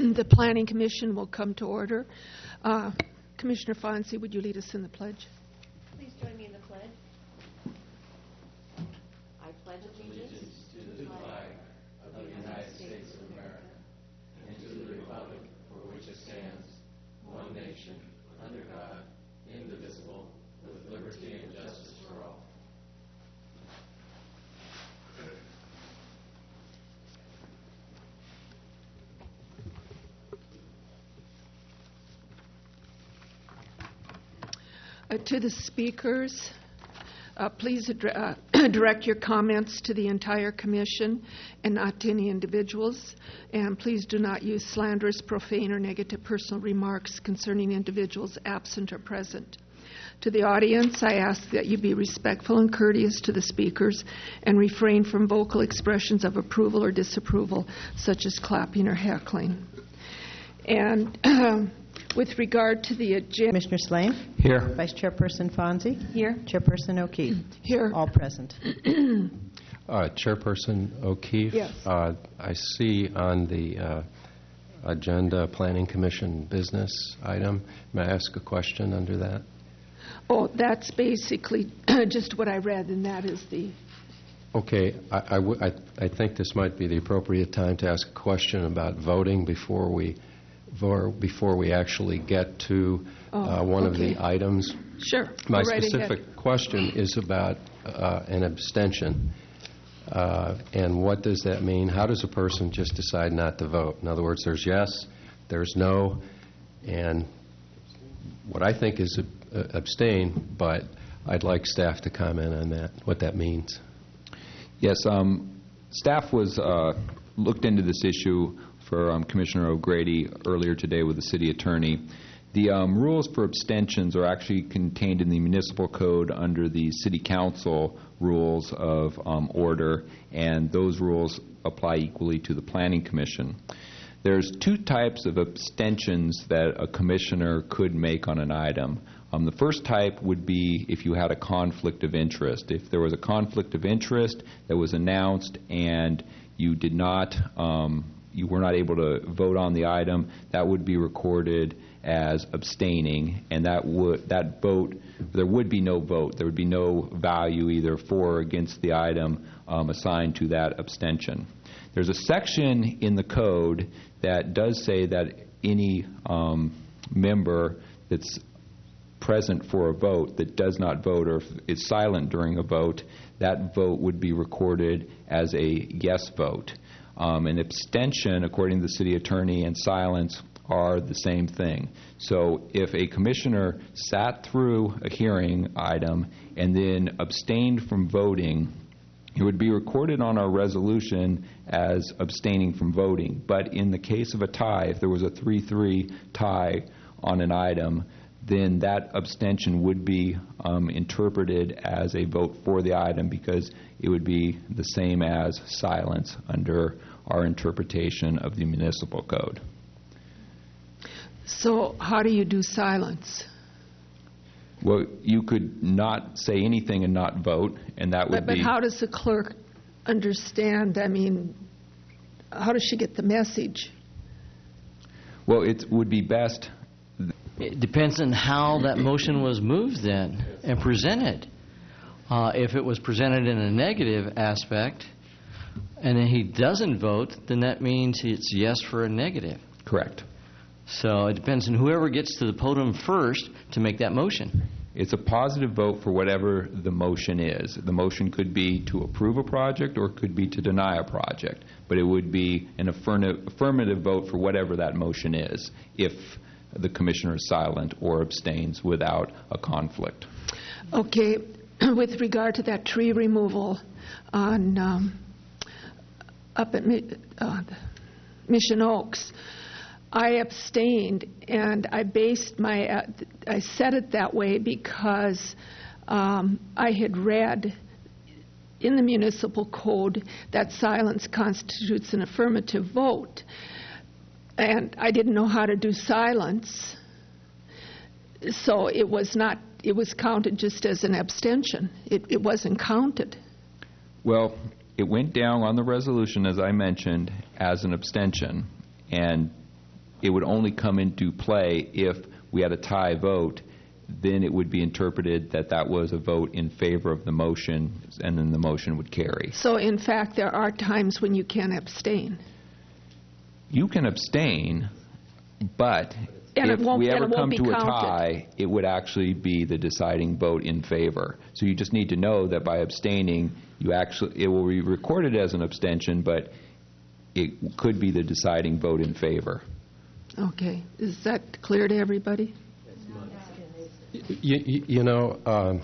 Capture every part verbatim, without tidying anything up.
the Planning Commission will come to order. Uh, Commissioner Fonzie, would you lead us in the pledge? Please join me in the pledge. I pledge allegiance to the flag of the United States of America and to the republic for which it stands, one nation, under God, indivisible, with liberty and justice for all. Uh, to the speakers, uh, please adre- uh, direct your comments to the entire commission and not to any individuals. And please do not use slanderous, profane, or negative personal remarks concerning individuals absent or present. To the audience, I ask that you be respectful and courteous to the speakers and refrain from vocal expressions of approval or disapproval, such as clapping or heckling. And uh, with regard to the agenda... Commissioner Slane? Here. Vice Chairperson Fonzie? Here. Chairperson O'Keefe? Here. All present. Uh, Chairperson O'Keefe? Yes. Uh, I see on the uh, agenda Planning Commission business item. May I ask a question under that? Oh, that's basically just what I read, and that is the... Okay. I, I, w- I, I think this might be the appropriate time to ask a question about voting before we vor- before we actually get to oh, uh, one okay. of the items. Sure. My Go right specific ahead. question is about uh, an abstention. Uh, and what does that mean? How does a person just decide not to vote? In other words, there's yes, there's no, and what I think is a, a abstain, but I'd like staff to comment on that, what that means. Yes, um, staff was uh, looked into this issue for um, Commissioner O'Grady earlier today with the city attorney. The um, rules for abstentions are actually contained in the municipal code under the city council rules of um, order, and those rules apply equally to the planning commission. There's two types of abstentions that a commissioner could make on an item. Um, the first type would be if you had a conflict of interest. If there was a conflict of interest that was announced and you did not, um, you were not able to vote on the item, that would be recorded as abstaining, and that would that vote, there would be no vote. There would be no value either for or against the item um, assigned to that abstention. There's a section in the code that does say that any um, member that's present for a vote that does not vote or is silent during a vote, that vote would be recorded as a yes vote. Um, an abstention, according to the city attorney, and silence are the same thing. So if a commissioner sat through a hearing item and then abstained from voting, it would be recorded on our resolution as abstaining from voting. But in the case of a tie, if there was a three three tie on an item, then that abstention would be um, interpreted as a vote for the item because it would be the same as silence under our interpretation of the municipal code. So how do you do silence? Well, you could not say anything and not vote, and that would But, but be... how does the clerk understand? I mean, how does she get the message? Well, it would be best... It depends on how that motion was moved then and presented. Uh, if it was presented in a negative aspect and then he doesn't vote, then that means it's yes for a negative. Correct. So it depends on whoever gets to the podium first to make that motion. It's a positive vote for whatever the motion is. The motion could be to approve a project or it could be to deny a project, but it would be an affirmative, affirmative vote for whatever that motion is if the commissioner is silent or abstains without a conflict. Okay, with regard to that tree removal on um, up at Mi- uh, Mission Oaks, I abstained, and I based my uh, I said it that way because um, I had read in the municipal code that silence constitutes an affirmative vote. And I didn't know how to do silence, so it was not. It was counted just as an abstention. It, it wasn't counted. Well, it went down on the resolution, as I mentioned, as an abstention, and it would only come into play if we had a tie vote. Then it would be interpreted that that was a vote in favor of the motion, and then the motion would carry. So, in fact, there are times when you can abstain. You can abstain, but And if it won't- we and ever it won't come be to a counted. tie, it would actually be the deciding vote in favor. So you just need to know that by abstaining, you actually it will be recorded as an abstention, but it could be the deciding vote in favor. Okay. Is that clear to everybody? You, you, you know, um,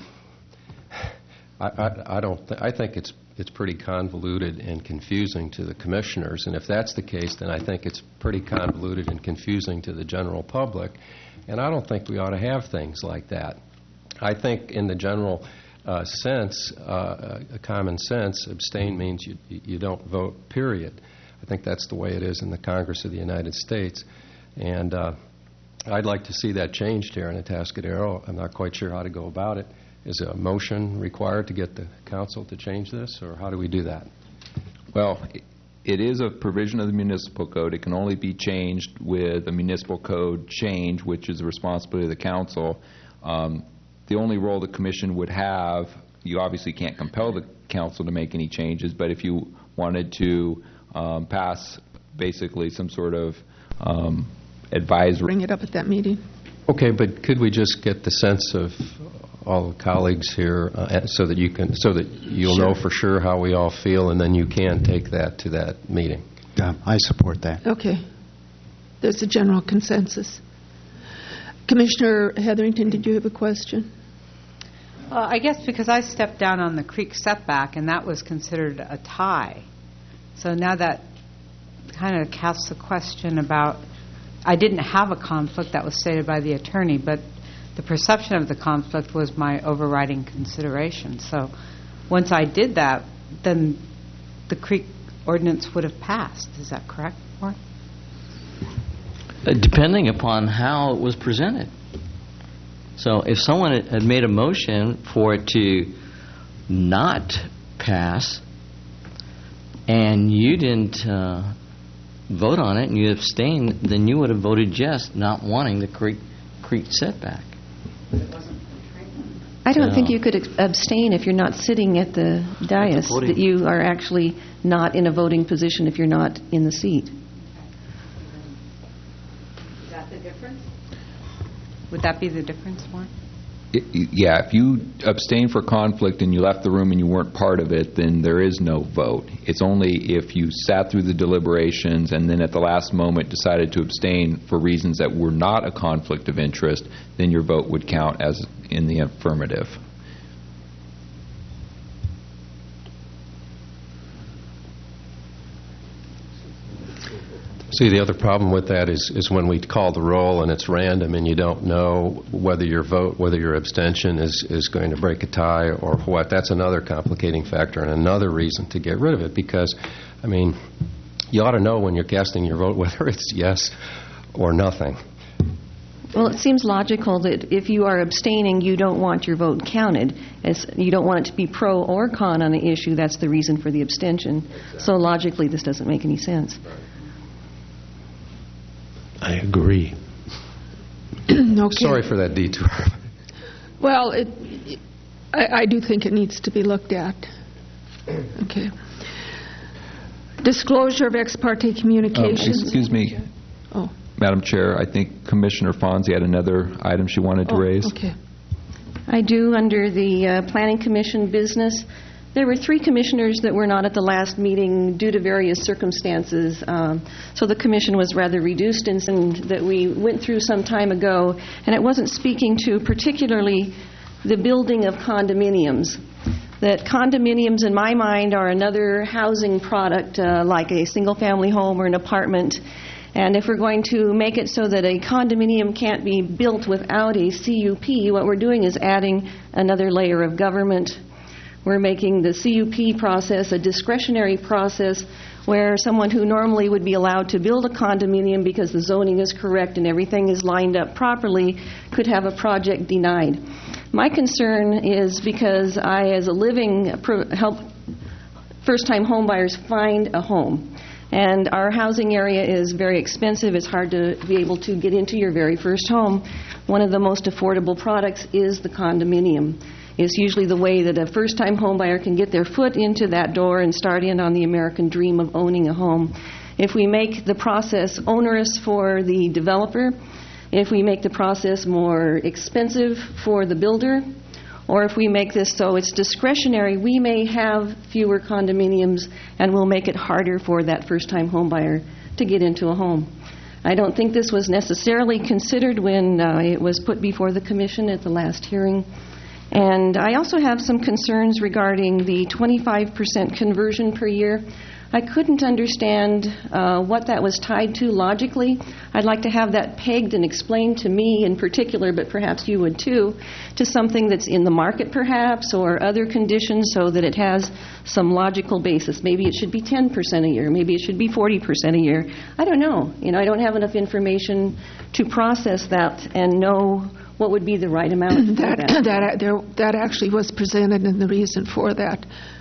I, I, I don't. Th- I think it's it's pretty convoluted and confusing to the commissioners, and if that's the case, then I think it's pretty convoluted and confusing to the general public, and I don't think we ought to have things like that. I think, in the general uh, sense, uh, a common sense, abstain means you you don't vote. Period. I think that's the way it is in the Congress of the United States, and. Uh, I'd like to see that changed here in Atascadero. I'm not quite sure how to go about it. Is a motion required to get the council to change this, or how do we do that? Well, it is a provision of the municipal code. It can only be changed with a municipal code change, which is the responsibility of the council. Um, the only role the commission would have, you obviously can't compel the council to make any changes, but if you wanted to um, pass basically some sort of um, advisory. Bring it up at that meeting. Okay, but could we just get the sense of all the colleagues here, uh, so that you can, so that you'll Sure. know for sure how we all feel, and then you can take that to that meeting. Yeah, I support that. Okay. There's a general consensus. Commissioner Hetherington, did you have a question? Well, I guess because I stepped down on the creek setback, and that was considered a tie. So now that kind of casts a question about, I didn't have a conflict that was stated by the attorney, but the perception of the conflict was my overriding consideration. So once I did that, then the creek ordinance would have passed. Is that correct, Warren? Uh, Depending upon how it was presented. So if someone had- had made a motion for it to not pass, and you didn't uh, vote on it and you abstained, then you would have voted yes, not wanting the creek, creek setback. I don't No. think you could ex- abstain if you're not sitting at the dais, voting. that you are actually not in a voting position if you're not in the seat. Is that the difference? Would that be the difference, Warren? Y- y- Yeah, if you abstain for conflict and you left the room and you weren't part of it, then there is no vote. It's only if you sat through the deliberations and then at the last moment decided to abstain for reasons that were not a conflict of interest, then your vote would count as in the affirmative. See, the other problem with that is, is when we call the roll and it's random and you don't know whether your vote, whether your abstention is, is going to break a tie or what. That's another complicating factor and another reason to get rid of it, because, I mean, you ought to know when you're casting your vote whether it's yes or nothing. Well, it seems logical that if you are abstaining, you don't want your vote counted. As you don't want it to be pro or con on the issue. That's the reason for the abstention. So logically, this doesn't make any sense. I agree. Okay. Sorry for that detour. Well, it, I, I do think it needs to be looked at. Okay. Disclosure of ex parte Um, communications. Excuse me, Oh, Madam Chair, I think Commissioner Fonzie had another item she wanted to oh, raise. okay. I do, under the uh, Planning Commission business. There were three commissioners that were not at the last meeting due to various circumstances, um, so the commission was rather reduced in that we went through some time ago, and it wasn't speaking to particularly the building of condominiums. That condominiums, in my mind, are another housing product uh, like a single-family home or an apartment. And if we're going to make it so that a condominium can't be built without a C U P, what we're doing is adding another layer of government. We're making the C U P process a discretionary process where someone who normally would be allowed to build a condominium because the zoning is correct and everything is lined up properly could have a project denied. My concern is because I, as a living, help first-time home buyers find a home. And our housing area is very expensive. It's hard to be able to get into your very first home. One of the most affordable products is the condominium. It's usually the way that a first-time homebuyer can get their foot into that door and start in on the American dream of owning a home. If we make the process onerous for the developer, if we make the process more expensive for the builder, or if we make this so it's discretionary, we may have fewer condominiums and we'll make it harder for that first-time homebuyer to get into a home. I don't think this was necessarily considered when uh, it was put before the Commission at the last hearing. And I also have some concerns regarding the twenty-five percent conversion per year. I couldn't understand uh, what that was tied to logically. I'd like to have that pegged and explained to me in particular, but perhaps you would too, to something that's in the market perhaps or other conditions so that it has some logical basis. Maybe it should be ten percent a year. Maybe it should be forty percent a year. I don't know. You know, I don't have enough information to process that and know what would be the right amount for that, that. that, there, that actually was presented and the reason for that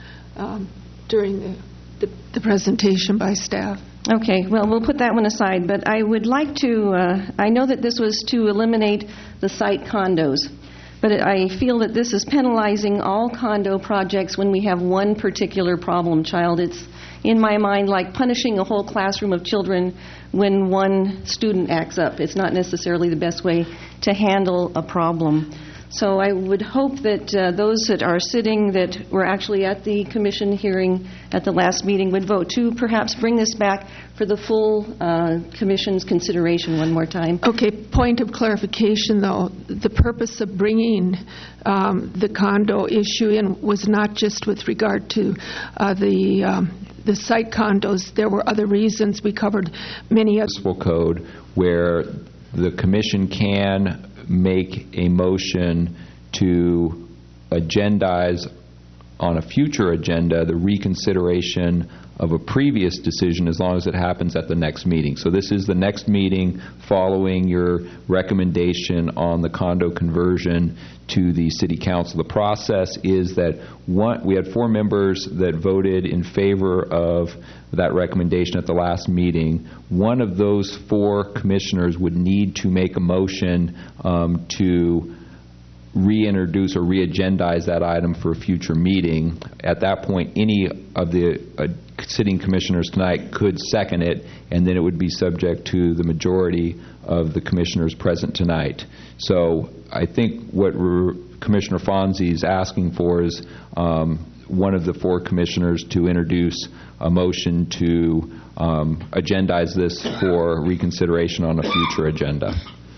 um, during the, the, the presentation by staff. Okay, well, we'll put that one aside, but I would like to, uh, I know that this was to eliminate the site condos, but I feel that this is penalizing all condo projects when we have one particular problem child. It's, in my mind, like punishing a whole classroom of children when one student acts up. It's not necessarily the best way to handle a problem. So I would hope that uh, those that are sitting that were actually at the Commission hearing at the last meeting would vote to perhaps bring this back for the full uh, Commission's consideration one more time. Okay, point of clarification, though. The purpose of bringing um, the condo issue in was not just with regard to uh, the um, the site condos. There were other reasons. We covered many other... Municipal code where the Commission can make a motion to agendize on a future agenda the reconsideration of a previous decision as long as it happens at the next meeting. So this is the next meeting following your recommendation on the condo conversion to the City Council. The process is that one, we had four members that voted in favor of that recommendation at the last meeting. One of those four commissioners would need to make a motion um, to reintroduce or re-agendize that item for a future meeting. At that point, any of the uh, sitting commissioners tonight could second it, and then it would be subject to the majority of the commissioners present tonight. So I think what Commissioner Fonzie is asking for is um, one of the four commissioners to introduce a motion to um, agendize this for reconsideration on a future agenda.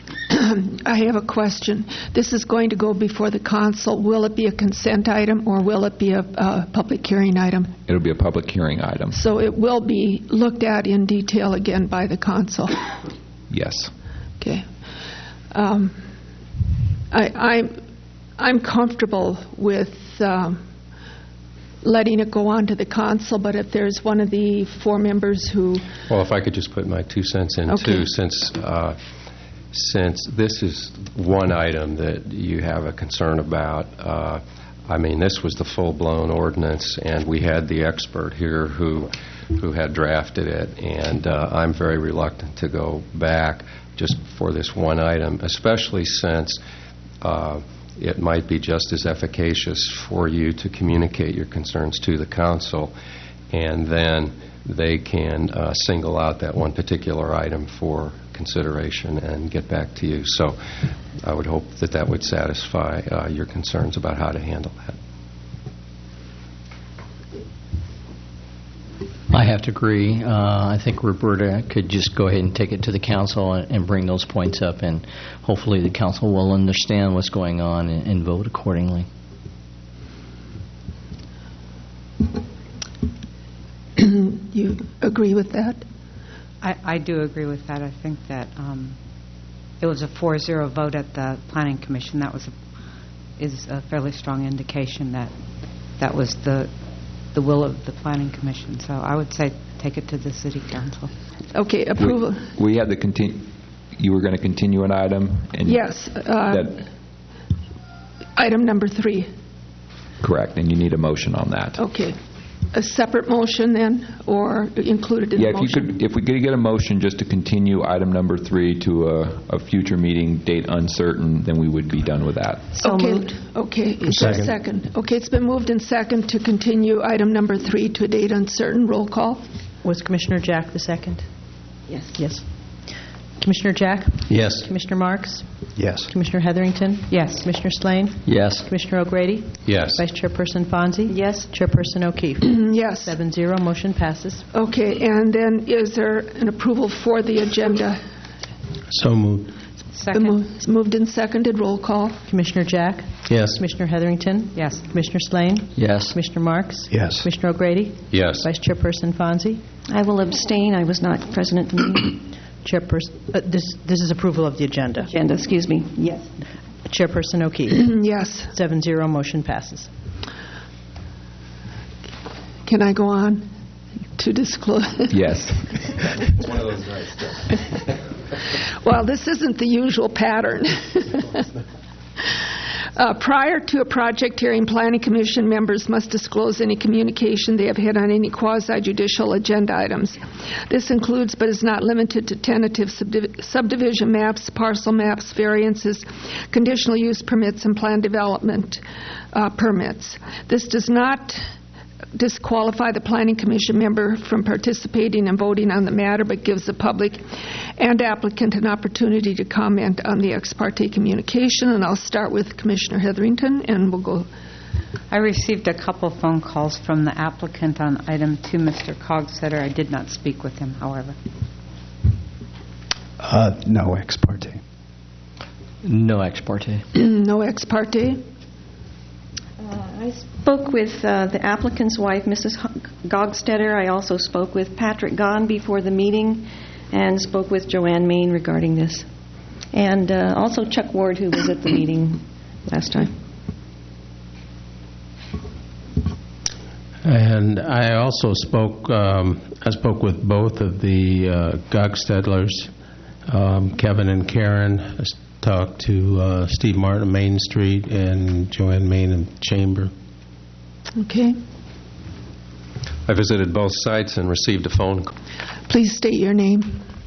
I have a question. This is going to go before the council. Will it be a consent item or will it be a, a public hearing item? It'll be a public hearing item. So it will be looked at in detail again by the council? Yes. Okay. Um, I, I'm, I'm comfortable with um, letting it go on to the council, but if there's one of the four members who... Well, if I could just put my two cents in, okay. too, since... Uh, Since this is one item that you have a concern about, uh, I mean, this was the full-blown ordinance, and we had the expert here who who had drafted it, and uh, I'm very reluctant to go back just for this one item, especially since uh, it might be just as efficacious for you to communicate your concerns to the council, and then they can uh, single out that one particular item for consideration and get back to you. So I would hope that that would satisfy uh, your concerns about how to handle that. I have to agree. Uh, I think Roberta could just go ahead and take it to the council and, and bring those points up, and hopefully the council will understand what's going on and, and vote accordingly. You agree with that? I, I do agree with that. I think that um, it was a four zero vote at the Planning Commission. That was a, is a fairly strong indication that that was the the will of the Planning Commission. So I would say take it to the City Council. Okay, approval. We, we had the continue. You were going to continue an item. And yes. Uh, that item number three. Correct, and you need a motion on that. Okay. a separate motion then, or included in Yeah, the if you motion? could, if we could get a motion just to continue item number three to a, a future meeting, date uncertain, then we would be done with that. So Okay, moved. Okay, is there a Second. second? Okay, it's been moved and second to continue item number three to a date uncertain. Roll call? Was Commissioner Jack the second? Yes. Yes. Commissioner Jack? Yes. Commissioner Marks? Yes. Commissioner Heatherington? Yes. Commissioner Slane? Yes. Commissioner O'Grady? Yes. Vice Chairperson Fonzie? Yes. Chairperson O'Keefe? Yes. Seven zero, motion passes. Okay, and then is there an approval for the agenda? So moved. Been Second? mo- It's moved and seconded. Roll call? Commissioner Jack? Yes. Commissioner Heatherington? Yes. Commissioner Slane? Yes. Commissioner Marks? Yes. Commissioner O'Grady? Yes. Vice Chairperson Fonzie? I will abstain. I was not present at the meeting. Chairperson, uh, this this is approval of the agenda. Agenda, excuse me. Yes. Chairperson O'Keefe? Yes. Seven zero, motion passes. Can I go on to disclose? Yes. Well, this isn't the usual pattern. Uh, Prior to a project hearing, Planning Commission members must disclose any communication they have had on any quasi-judicial agenda items. This includes, but is not limited to, tentative subdiv- subdivision maps, parcel maps, variances, conditional use permits, and plan development uh, permits. This does not disqualify the Planning Commission member from participating and voting on the matter, but gives the public and applicant an opportunity to comment on the ex parte communication. And I'll start with Commissioner Heatherington, and we'll go. I received a couple phone calls from the applicant on item two, Mister Cogsetter. I did not speak with him, however. Uh, no ex parte. No ex parte. No ex parte. Uh, I spoke with uh, the applicant's wife, Missus H- Gogstetter. I also spoke with Patrick Gahn before the meeting and spoke with Joanne Main regarding this. And uh, also Chuck Ward, who was at the meeting last time. And I also spoke, um, I spoke with both of the uh, Gogstedlers, um, Kevin and Karen. I s- talked to uh, Steve Martin of Main Street and Joanne Main of Chamber. Okay. I visited both sites and received a phone call. Please state your name.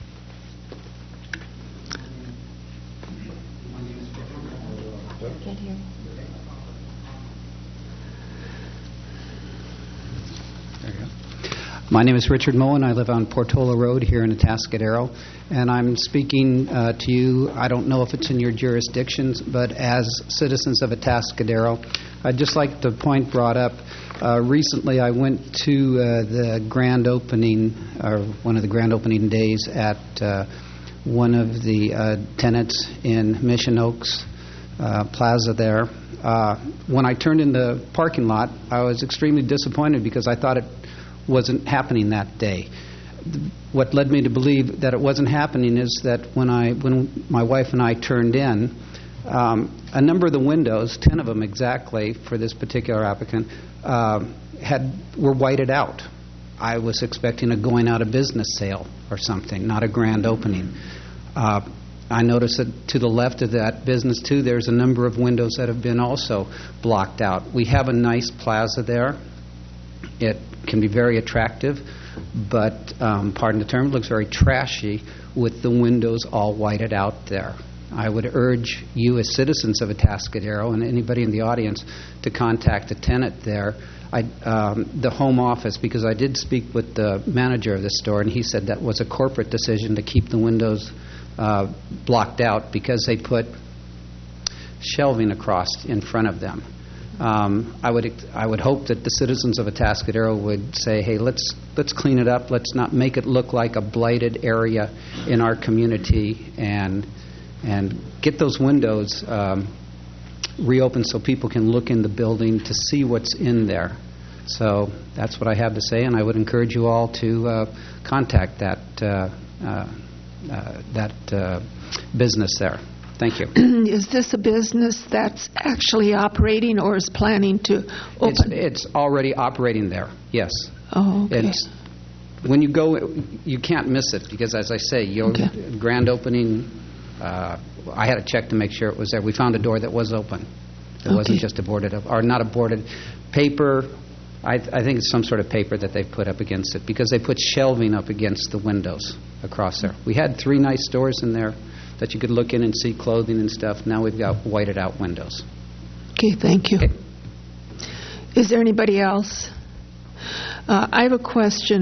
My name is Richard Moen. I live on Portola Road here in Atascadero, and I'm speaking uh, to you. I don't know if it's in your jurisdictions, but as citizens of Atascadero, I'd just like the point brought up. Uh, recently, I went to uh, the grand opening, or one of the grand opening days at uh, one of the uh, tenants in Mission Oaks uh, Plaza there. Uh, when I turned in the parking lot, I was extremely disappointed because I thought it wasn't happening that day. What led me to believe that it wasn't happening is that when I, when my wife and I turned in, um, a number of the windows, ten of them exactly for this particular applicant, uh, had were whited out. I was expecting a going out of business sale or something, not a grand opening. Uh, I noticed that to the left of that business too, there's a number of windows that have been also blocked out. We have a nice plaza there. It can be very attractive, but, um, pardon the term, it looks very trashy with the windows all whited out there. I would urge you as citizens of Atascadero and anybody in the audience to contact the tenant there, I, um, the home office, because I did speak with the manager of the store, and he said that was a corporate decision to keep the windows uh, blocked out because they put shelving across in front of them. Um, I would I would hope that the citizens of Atascadero would say, hey, let's let's clean it up. Let's not make it look like a blighted area in our community, and and get those windows um, reopened so people can look in the building to see what's in there. So that's what I have to say, and I would encourage you all to uh, contact that uh, uh, uh, that uh, business there. Thank you. Is this a business that's actually operating or is planning to open? It's, it's already operating there, yes. Oh, okay. It's, when you go, you can't miss it because, as I say, your Okay. grand opening, uh, I had to check to make sure it was there. We found a door that was open. It wasn't Okay. just a boarded up, or not a boarded paper, I, I think it's some sort of paper that they've put up against it, because they put shelving up against the windows across there. We had three nice stores in there that you could look in and see clothing and stuff. Now we've got whited out windows. Okay, thank you. Okay. Is there anybody else? Uh, I have a question